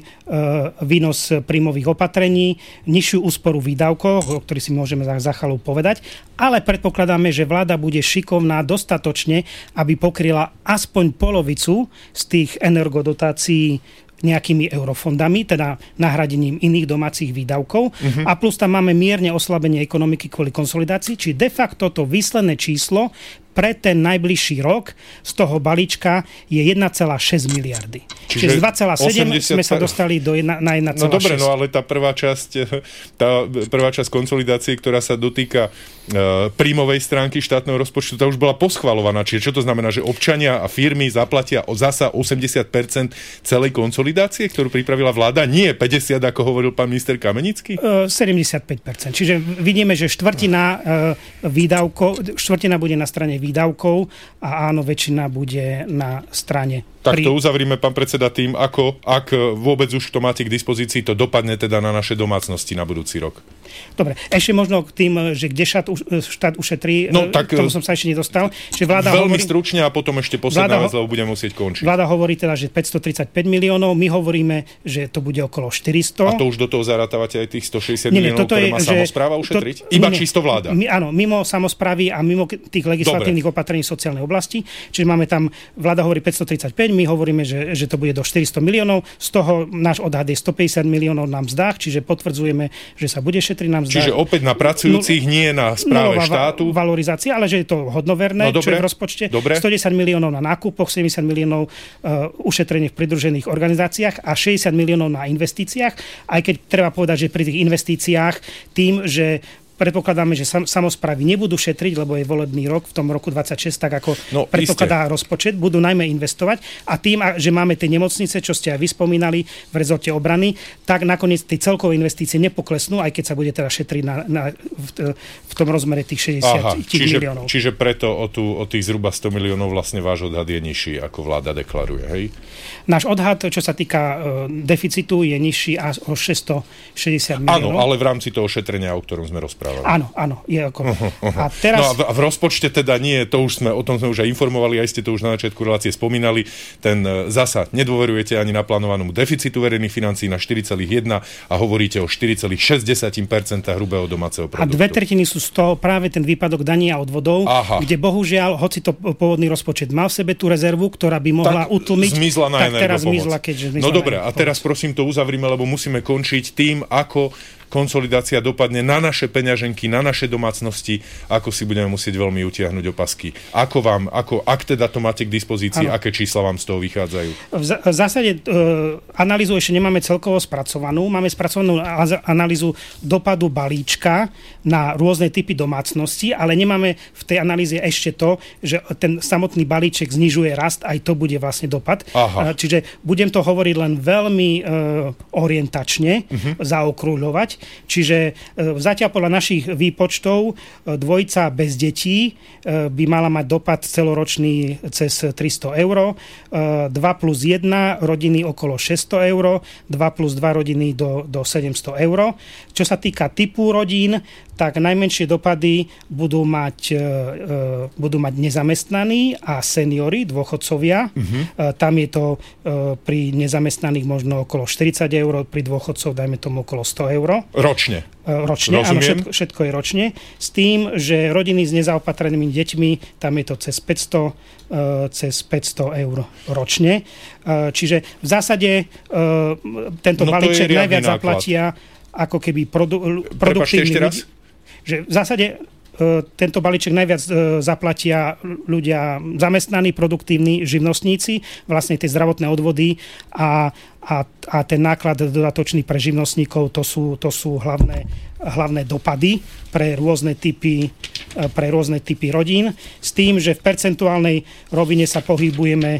výnos príjmových opatrení, nižšiu úsporu výdavkov, o ktorých si môžeme za chvíľu povedať, ale predpokladáme, že vláda bude šikovná dostatočne, aby pokryla aspoň polovicu z tých energodotácií nejakými eurofondami, teda nahradením iných domácich výdavkov. Uh-huh. A plus tam máme mierne oslabenie ekonomiky kvôli konsolidácii, či de facto to výsledné číslo pre ten najbližší rok z toho balíčka je jeden celá šesť miliardy. Čiže, Čiže z dva celá sedem osemdesiat sme sa dostali do jedna, na jeden celá šesť. No dobre, no ale tá prvá časť, tá prvá časť konsolidácie, ktorá sa dotýka uh, príjmovej stránky štátneho rozpočtu, tá už bola poschvaľovaná. Čiže čo to znamená, že občania a firmy zaplatia zasa osemdesiat percent celej konsolidácie, ktorú pripravila vláda? Nie päťdesiat, ako hovoril pán minister Kamenický? Uh, sedemdesiatpäť percent. Čiže vidíme, že štvrtina uh, výdavkov, štvrtina bude na strane výdavkov a áno, väčšina bude na strane. Tak to uzavrime, pán predseda, tým, ako, ak vôbec už to máte k dispozícii, to dopadne teda na naše domácnosti na budúci rok. Dobre, ešte možno k tým, že kde štát, štát ušetrí, no, tak, k tomu som sa ešte nedostal. Že vláda veľmi hovorí, stručne a potom ešte posledná vec, lebo budeme musieť končiť. Vláda hovorí teda, že päťstotridsaťpäť miliónov, my hovoríme, že to bude okolo štyristo. A to už do toho zarátavate aj tých stošesťdesiat nie, miliónov, ktoré má samospráva ušetriť? To, Iba nie, čisto vláda? My, áno, mimo samosprávy a mimo tých legislatívnych Dobre. opatrení sociálnej oblasti. Čiže máme tam, vláda hovorí päťstotridsaťpäť, my hovoríme, že, že to bude do štyristo miliónov, z toho náš odhad je stopäťdesiat miliónov na mzdách, čiže potvrdzujeme, že sa bude šetriť na mzdách. Čiže opäť na pracujúcich, nie na správe štátu. Valorizácia, ale že je to hodnoverné, no, čo je v rozpočte. Dobre. stodesať miliónov na nákupoch, sedemdesiat miliónov uh, ušetrenie v pridružených organizáciách a šesťdesiat miliónov na investíciách. Aj keď treba povedať, že pri tých investíciách tým, že predpokladáme, že sam, samosprávy nebudú šetriť, lebo je volebný rok v tom roku dvadsaťšesť, tak ako no, predpokladá iste. Rozpočet, budú najmä investovať a tým, že máme tie nemocnice, čo ste aj vy spomínali v rezorte obrany, tak nakoniec tie celkové investície nepoklesnú, aj keď sa bude teda šetriť na, na, v, v tom rozmere tých šesťdesiat Aha, čiže, miliónov. Čiže preto o, tú, o tých zhruba sto miliónov vlastne váš odhad je nižší, ako vláda deklaruje, hej? Náš odhad, čo sa týka uh, deficitu, je nižší až o šesťstošesťdesiat miliónov. Áno, ale v rámci toho šetrenia, o ktorom sme rozprávali. Áno, áno. Je ako... Uh-huh, uh-huh. A teraz... No a v, a v rozpočte teda nie, to už sme, o tom sme už aj informovali, aj ste to už na začiatku relácie spomínali, ten uh, zasa nedôverujete ani naplánovanému deficitu verejných financií na štyri celé jedna a hovoríte o štyri celé šesť percenta hrubého domáceho produktu. A dve tretiny sú z toho práve ten výpadok daní a odvodov, Aha. kde bohužiaľ, hoci to pôvodný rozpočet mal v sebe tú rezervu, ktorá by mohla tak utlmiť, zmizla na tak teraz zmizla, keďže zmizla. No dobre, a teraz prosím to uzavrime, lebo musíme končiť tým, ako konsolidácia dopadne na naše peňaženky, na naše domácnosti, ako si budeme musieť veľmi utiahnuť opasky. Ako vám, ako, ak teda to máte k dispozícii, ano. Aké čísla vám z toho vychádzajú? V, z- v zásade e, analýzu ešte nemáme celkovo spracovanú. Máme spracovanú analýzu dopadu balíčka na rôzne typy domácnosti, ale nemáme v tej analýze ešte to, že ten samotný balíček znižuje rast, aj to bude vlastne dopad. Aha. E, čiže budem to hovoriť len veľmi e, orientačne, uh-huh. zaokrúľovať. Čiže zatiaľ podľa našich výpočtov dvojica bez detí by mala mať dopad celoročný cez tristo eur, dva plus jedna rodiny okolo šesťsto eur, dva plus dva rodiny do, do sedemsto eur. Čo sa týka typu rodín, tak najmenšie dopady budú mať, budú mať nezamestnaní a seniori, dôchodcovia. Uh-huh. Tam je to pri nezamestnaných možno okolo štyridsať eur, pri dôchodcov dajme tomu okolo sto eur. Ročne? Ročne, áno, všetko, všetko je ročne. S tým, že rodiny s nezaopatrenými deťmi, tam je to cez päťsto, cez päťsto eur ročne. Čiže v zásade tento no balíček najviac náklad. Zaplatia ako keby produ, produktívni ľudí. Že v zásade tento balíček najviac zaplatia ľudia zamestnaní, produktívni, živnostníci, vlastne tie zdravotné odvody a, a, a ten náklad dodatočný pre živnostníkov, to sú, to sú hlavné, hlavné dopady pre rôzne typy, pre rôzne typy rodín. S tým, že v percentuálnej rovine sa pohybujeme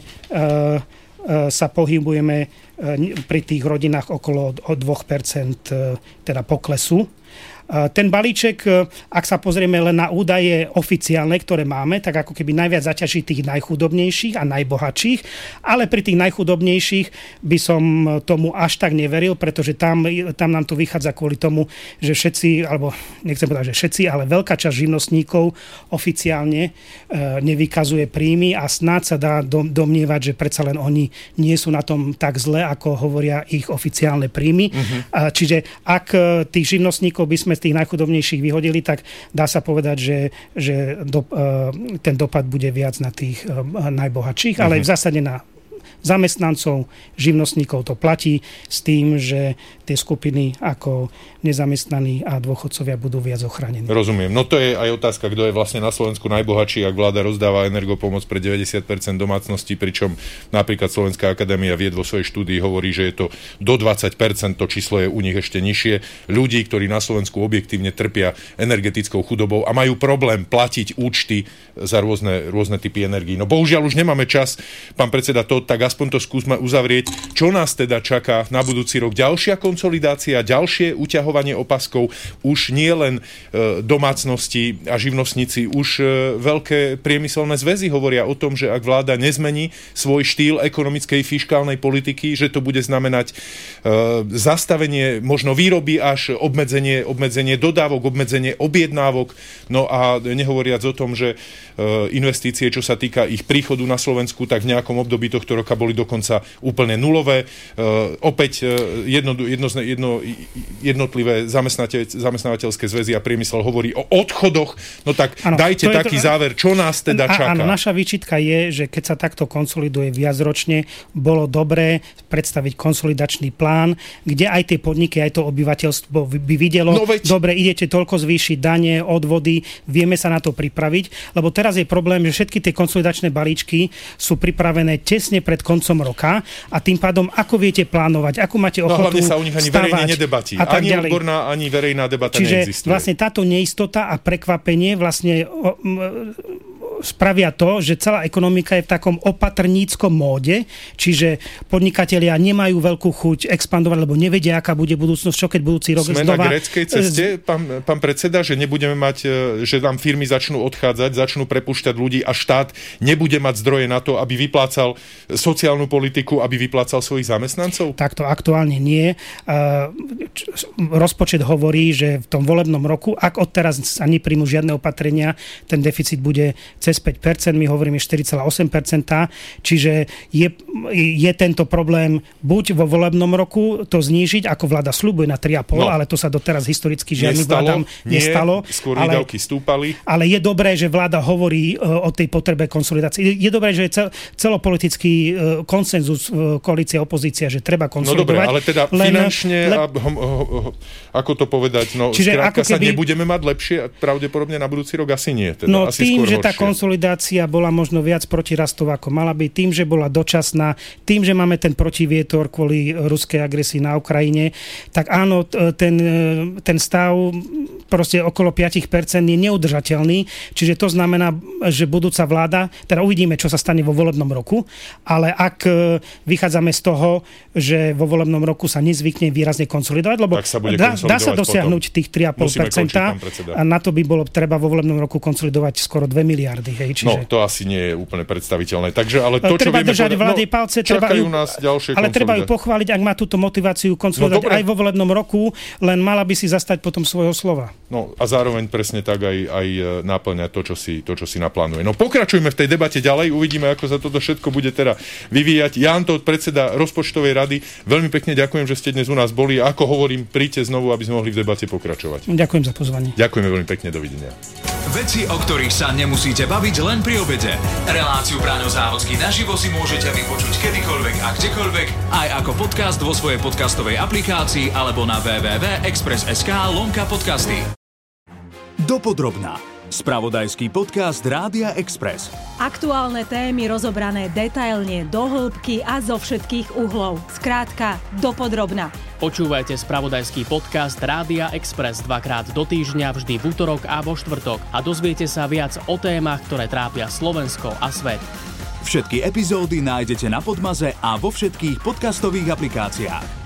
sa pohybujeme pri tých rodinách okolo dva percentá teda poklesu. Ten balíček, ak sa pozrieme len na údaje oficiálne, ktoré máme, tak ako keby najviac zaťaží tých najchudobnejších a najbohatších, ale pri tých najchudobnejších by som tomu až tak neveril, pretože tam, tam nám to vychádza kvôli tomu, že všetci, alebo nechcem povedať, že všetci, ale veľká časť živnostníkov oficiálne e, nevykazuje príjmy a snáď sa dá domnievať, že predsa len oni nie sú na tom tak zle, ako hovoria ich oficiálne príjmy. Uh-huh. Čiže ak tých živnostníkov by sme z tých najchudobnejších vyhodili, tak dá sa povedať, že, že do, ten dopad bude viac na tých najbohatších, uh-huh. ale v zásade na zamestnancov, živnostníkov to platí s tým, že tie skupiny ako nezamestnaní a dôchodcovia budú viac ochránení. Rozumiem. No to je aj otázka, kto je vlastne na Slovensku najbohatší, ak vláda rozdáva energopomoc pre deväťdesiat percent domácností, pričom napríklad Slovenská akadémia vied vo svojej štúdii hovorí, že je to do dvadsať percent, to číslo je u nich ešte nižšie. Ľudí, ktorí na Slovensku objektívne trpia energetickou chudobou a majú problém platiť účty za rôzne, rôzne typy energií. No bohužiaľ už nemáme čas, pán predseda, to tak aspoň to skúsme uzavrieť. Čo nás teda čaká na budúci rok? Ďalšia konsolidácia, ďalšie uťahovanie opaskov, už nie len e, domácnosti a živnostníci, už e, veľké priemyselné zväzy hovoria o tom, že ak vláda nezmení svoj štýl ekonomickej fiškálnej politiky, že to bude znamenať e, zastavenie možno výroby až obmedzenie, obmedzenie dodávok, obmedzenie objednávok. No a nehovoriac o tom, že e, investície, čo sa týka ich príchodu na Slovensku, tak v nejakom období tohto roka boli dokonca úplne nulové. E, opäť e, jedno, jedno, jedno, jednotlivé zamestnávateľské zväzy a priemysel hovorí o odchodoch. No tak ano, dajte taký to, záver, čo nás teda čaká. Áno, naša výčitka je, že keď sa takto konsoliduje viacročne, bolo dobré predstaviť konsolidačný plán, kde aj tie podniky, aj to obyvateľstvo by videlo, no veď... dobre, idete toľko zvýšiť dane, odvody, vieme sa na to pripraviť, lebo teraz je problém, že všetky tie konsolidačné balíčky sú pripravené tesne pred koncom roka a tým pádom, ako viete plánovať, ako máte ochotu no, hlavne sa u nich ani stavať, verejne nedebatí. Ani ďalej. Odborná, ani verejná debata Čiže neexistuje. vlastne táto neistota a prekvapenie vlastne o, m, spravia to, že celá ekonomika je v takom opatrníckom móde, čiže podnikatelia nemajú veľkú chuť expandovať, lebo nevedia, aká bude budúcnosť, čo keď budúci rok Sme znova... na gréckej ceste, pán, pán predseda, že nebudeme mať, že nám firmy začnú odchádzať, začnú prepúšťať ľudí a štát nebude mať zdroje na to, aby vyplácal sociálnu politiku, aby vyplácal svojich zamestnancov? Takto aktuálne nie. Rozpočet hovorí, že v tom volebnom roku, ak odteraz sa nepríjmu žiadne opatrenia, ten deficit bude cez päť percent, my hovoríme štyri celé osem percenta, čiže je, je tento problém buď vo volebnom roku to znížiť, ako vláda sľubuje na tri celé päť, no, ale to sa doteraz historicky žiadnym vládam nestalo. Nie, skôr ale, výdavky stúpali. Ale je dobré, že vláda hovorí o tej potrebe konsolidácie. Je dobré, že je cel, celopolitický konsenzus koalícia opozícia, že treba konsolidovať. No dobre, ale teda len, finančne, le... a, ho, ho, ho, ako to povedať, no Čiže skrátka keby... sa nebudeme mať lepšie, pravdepodobne na budúci rok asi nie. Teda, no asi tým, skôr že horšie. Tá konsolidácia bola možno viac protirastová, ako mala byť, tým, že bola dočasná, tým, že máme ten protivietor kvôli ruskej agresii na Ukrajine, tak áno, ten, ten stav proste okolo päť percent je neudržateľný, čiže to znamená, že budúca vláda, teda uvidíme, čo sa stane vo volebnom roku, ale ak vychádzame z toho, že vo volebnom roku sa nezvykne výrazne konsolidovať, lebo sa dá, dá sa dosiahnuť potom tých tri celé päť percenta a na to by bolo treba vo volebnom roku konsolidovať skoro dve miliardy. Hej, čiže... No, to asi nie je úplne predstaviteľné. Takže, ale to, treba čo vieme... držať vláde no, palce, treba ju, nás ďalšie ale treba ju pochváliť, ak má túto motiváciu konsolidovať no, aj vo volebnom roku, len mala by si zastať potom svojho slova. No a zároveň presne tak aj, aj náplňať to, čo si, to, čo si naplánuje. No pokračujme v tej debate ďalej, uvidíme, ako sa toto všetko bude teda vyvíjať. Ján Tóth, predseda rozpočtovej rady, veľmi pekne ďakujem, že ste dnes u nás boli. A ako hovorím, príďte znovu, aby sme mohli v debate pokračovať. Ďakujem za pozvanie. Ďakujeme veľmi pekne, dovidenia. Veci, o ktorých sa nemusíte baviť len pri obede. Reláciu Braňo Závodský naživo si môžete vypočuť kedykoľvek a kdekoľvek, aj ako podcast vo svojej podcastovej aplikácii alebo na w w w bodka express bodka es ká lomka podcasty. Dopodrobná. Spravodajský podcast Rádia Express. Aktuálne témy rozobrané detailne, do hĺbky a zo všetkých uhlov. Skrátka, dopodrobná. Počúvajte spravodajský podcast Rádia Express dvakrát do týždňa, vždy v utorok a vo štvrtok a dozviete sa viac o témach, ktoré trápia Slovensko a svet. Všetky epizódy nájdete na Podmaze a vo všetkých podcastových aplikáciách.